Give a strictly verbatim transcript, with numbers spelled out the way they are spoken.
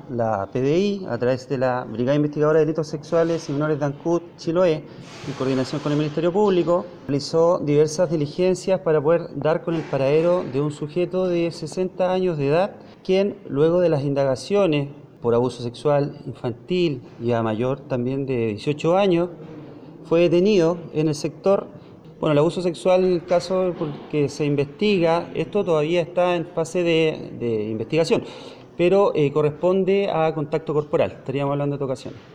la P D I, a través de la Brigada Investigadora de Delitos Sexuales y Menores de ANCUT Chiloé, en coordinación con el Ministerio Público, realizó diversas diligencias para poder dar con el paradero de un sujeto de sesenta años de edad, quien luego de las indagaciones por abuso sexual infantil y a mayor también de dieciocho años, fue detenido en el sector. Bueno, el abuso sexual, en el caso que se investiga, esto todavía está en fase de, de investigación, pero eh, corresponde a contacto corporal, estaríamos hablando de esta ocasión.